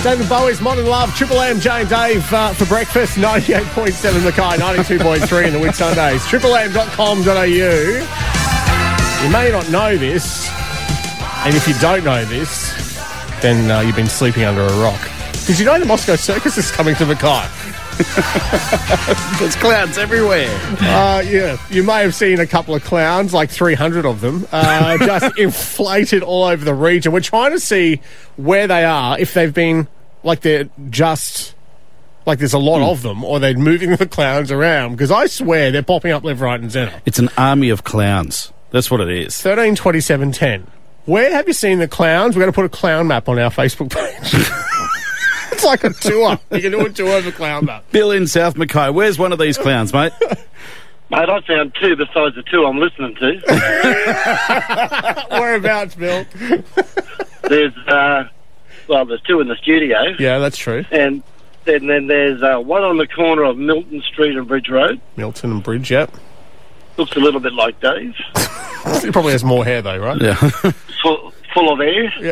David Bowie's Modern Love, Triple M, Jay and Dave for breakfast, 98.7 Mackay, 92.3 in the Whitsundays, triplem.com.au. You may not know this, and if you don't know this, then you've been sleeping under a rock. Did you know the Moscow Circus is coming to Mackay? There's clowns everywhere. Yeah, you may have seen a couple of clowns, like 300 of them, just inflated all over the region. We're trying to see where they are, if they've been, like they're just, like there's a lot of them, or they're moving the clowns around, because I swear they're popping up left, right and centre. It's an army of clowns. That's what it is. 13 27 10. Where have you seen the clowns? We're going to put a clown map on our Facebook page. It's like a tour. You can do a tour of the clown map. Bill in South Mackay. Where's one of these clowns, mate? Mate, I found two besides the two I'm listening to. Whereabouts, Bill? There's two in the studio. Yeah, that's true. And then there's one on the corner of Milton Street and Bridge Road. Milton and Bridge, yep. Looks a little bit like Dave. He probably has more hair, though, right? Yeah. Full of air. Yeah.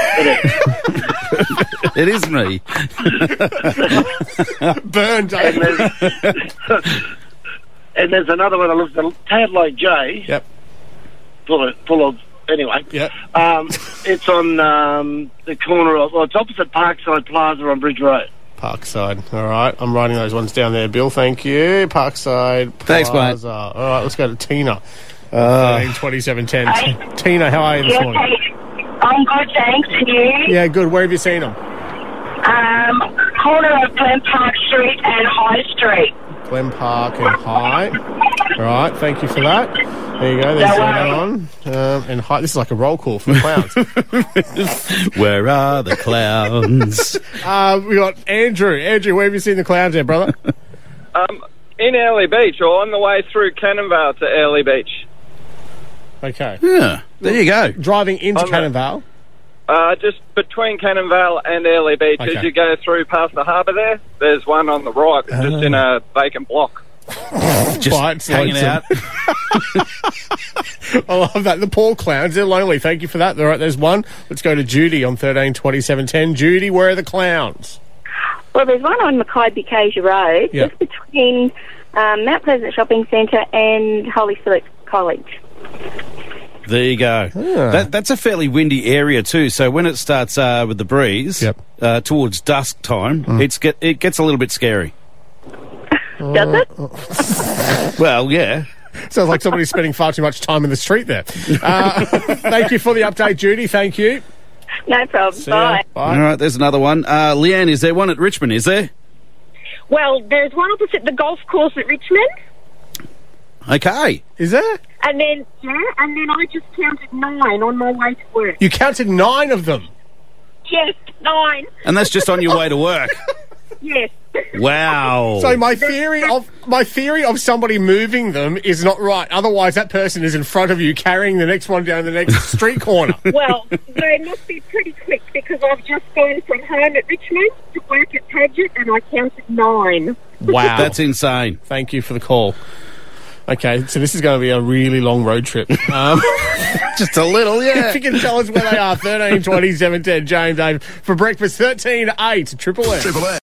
It is me. Burn, Dave. And there's another one that looks a tad like Jay. Yep. Full of anyway. Yep. It's on the corner of, it's opposite Parkside Plaza on Bridge Road. Parkside. All right. I'm writing those ones down there, Bill. Thank you. Parkside Plaza. Thanks, mate. All right, let's go to Tina. 2710. Tina, how are you this morning? I'm good, thanks. And you? Yeah, good. Where have you seen them? Corner of Glen Park Street and High Street. Glen Park and High. All right, thank you for that. There you go. There's that on. And High. This is like a roll call for the clowns. Where are the clowns? We got Andrew. Andrew, where have you seen the clowns there, brother? In Early Beach, or on the way through Cannonvale to Early Beach. Okay. Yeah, there you go. Driving into Cannonvale? Just between Cannonvale and Early Beach. Okay. As you go through past the harbour there's one on the right, just in a vacant block. Just hanging out. I love that. The poor clowns, they're lonely. Thank you for that. All right, there's one. Let's go to Judy on 13 27 10. Judy, where are the clowns? Well, there's one on Mackay-Becasia Road, Yep. just between Mount Pleasant Shopping Centre and Holy Spirit College. There you go. That's a fairly windy area too. So when it starts with the breeze, towards dusk time, it gets a little bit scary. Does it? Well, yeah. Sounds like somebody's spending far too much time in the street there. Thank you for the update, Judy. Thank you. No problem. See ya. Bye. All right, there's another one. Leanne, is there one at Richmond, is there? Well, there's one opposite the golf course at Richmond. Okay. Is there? And then I just counted 9 on my way to work. You counted 9 of them. Yes, 9. And that's just on your way to work. Yes. Wow. So my theory of somebody moving them is not right. Otherwise, that person is in front of you carrying the next one down the next street corner. Well, they must be pretty quick because I've just gone from home at Richmond to work at Paget and I counted 9. Wow. That's insane. Thank you for the call. Okay, so this is going to be a really long road trip. Just a little, yeah. If you can tell us where they are, 13 27 10, James Dave for breakfast, 13 8, Triple M.